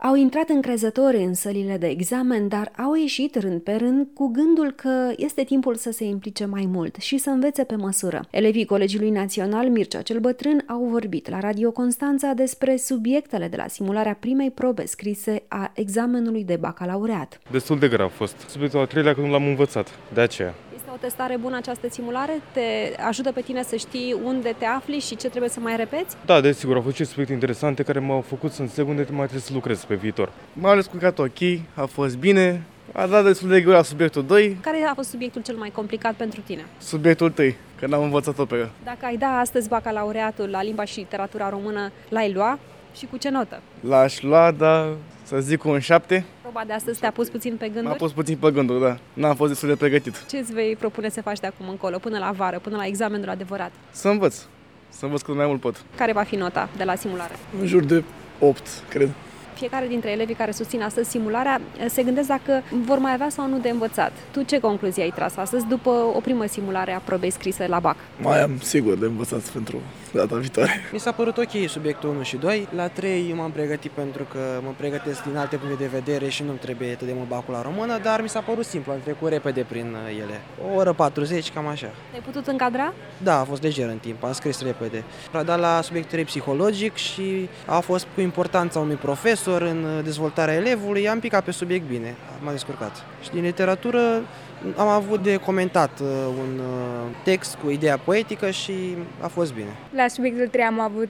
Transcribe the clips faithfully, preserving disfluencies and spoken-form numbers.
Au intrat încrezători în sălile de examen, dar au ieșit rând pe rând cu gândul că este timpul să se implice mai mult și să învețe pe măsură. Elevii Colegiului Național Mircea cel Bătrân au vorbit la Radio Constanța despre subiectele de la simularea primei probe scrise a examenului de bacalaureat. Destul de greu a fost. Subiectul al treilea că nu l-am învățat, de aceea. Este o testare bună această simulare? Te ajută pe tine să știi unde te afli și ce trebuie să mai repeți? Da, desigur, au fost și subiecte interesante care m-au făcut să înțeleg unde mai trebuie să lucrez pe viitor. M-am descurcat ok, a fost bine, a dat destul de greu la subiectul doi. Care a fost subiectul cel mai complicat pentru tine? Subiectul trei, că n-am învățat operă. Dacă ai da astăzi bacalaureatul la limba și literatura română, l-ai lua și cu ce notă? L-aș lua, dar să zic cu un șapte. Proba de astăzi te-a pus puțin pe gânduri? M-a pus puțin pe gânduri, da. N-am fost destul de pregătit. Ce îți vei propune să faci de acum încolo, până la vară, până la examenul adevărat? Să învăț. Să învăț cât mai mult pot. Care va fi nota de la simulare? În jur de opt, cred. Fiecare dintre elevii care susțin astăzi simularea se gândesc dacă vor mai avea sau nu de învățat. Tu ce concluzie ai tras astăzi după o primă simulare a probei scrise la bac? Mai am sigur de învățat pentru data viitoare. Mi s-a părut ok subiectul unu și doi. La trei m-am pregătit pentru că mă pregătesc din alte puncte de vedere și nu-mi trebuie atât de mult bacul la română, dar mi s-a părut simplu, am trecut repede prin ele. O oră patruzeci, cam așa. Te-ai putut încadra? Da, a fost lejer în timp, am scris repede. A dat la subiectul trei psihologic și a fost cu importanța unui profesor în dezvoltarea elevului, am picat pe subiect bine, m-a descurcat. Și din literatură am avut de comentat un text cu ideea poetică și a fost bine. La subiectul trei am avut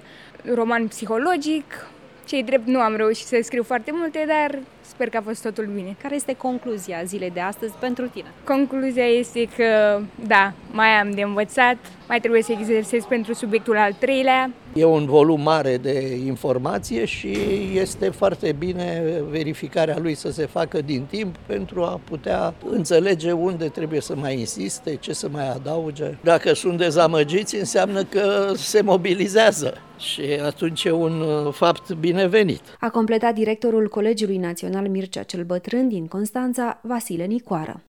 roman psihologic, cei drept nu am reușit să scriu foarte multe, dar sper că a fost totul bine. Care este concluzia zilei de astăzi pentru tine? Concluzia este că, da, mai am de învățat, mai trebuie să exersez pentru subiectul al treilea. E un volum mare de informație și este foarte bine verificarea lui să se facă din timp pentru a putea înțelege unde trebuie să mai insiste, ce să mai adauge. Dacă sunt dezamăgiți, înseamnă că se mobilizează și atunci e un fapt binevenit. A completat directorul Colegiului Național Mircea cel Bătrân din Constanța, Vasile Nicoară.